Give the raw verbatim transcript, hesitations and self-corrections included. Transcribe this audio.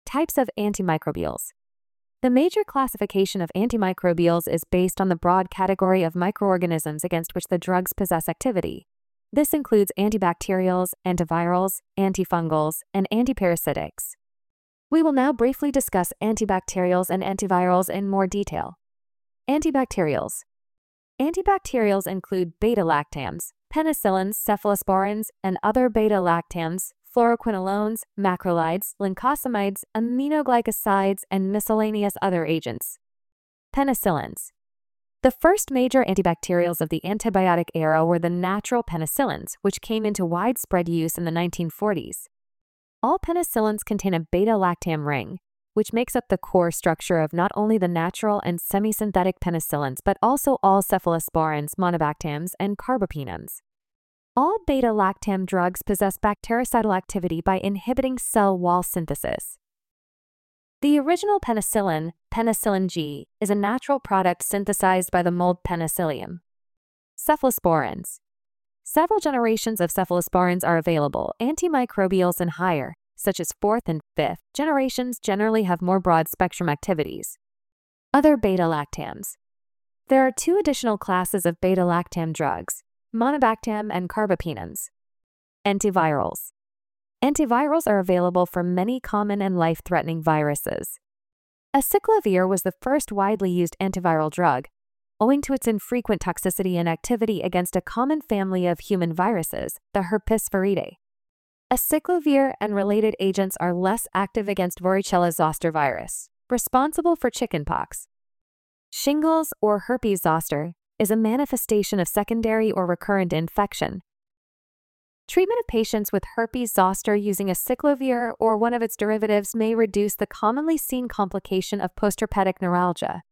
Types of antimicrobials. The major classification of antimicrobials is based on the broad category of microorganisms against which the drugs possess activity. This includes antibacterials, antivirals, antifungals, and antiparasitics. We will now briefly discuss antibacterials and antivirals in more detail. Antibacterials. Antibacterials include beta-lactams, penicillins, cephalosporins, and other beta-lactams, fluoroquinolones, macrolides, lincosamides, aminoglycosides, and miscellaneous other agents. Penicillins. The first major antibacterials of the antibiotic era were the natural penicillins, which came into widespread use in the nineteen forties. All penicillins contain a beta-lactam ring, which makes up the core structure of not only the natural and semi-synthetic penicillins but also all cephalosporins, monobactams, and carbapenems. All beta-lactam drugs possess bactericidal activity by inhibiting cell wall synthesis. The original penicillin, penicillin G, is a natural product synthesized by the mold Penicillium. Cephalosporins. Several generations of cephalosporins are available. Antimicrobials and higher, such as fourth and fifth generations, generally have more broad-spectrum activities. Other beta-lactams. There are two additional classes of beta-lactam drugs, monobactam and carbapenems. Antivirals. Antivirals are available for many common and life-threatening viruses. Acyclovir was the first widely used antiviral drug, owing to its infrequent toxicity and activity against a common family of human viruses, the Herpes viridae. Acyclovir and related agents are less active against Varicella zoster virus, responsible for chickenpox. Shingles or herpes zoster is a manifestation of secondary or recurrent infection. Treatment of patients with herpes zoster using acyclovir or one of its derivatives may reduce the commonly seen complication of postherpetic neuralgia.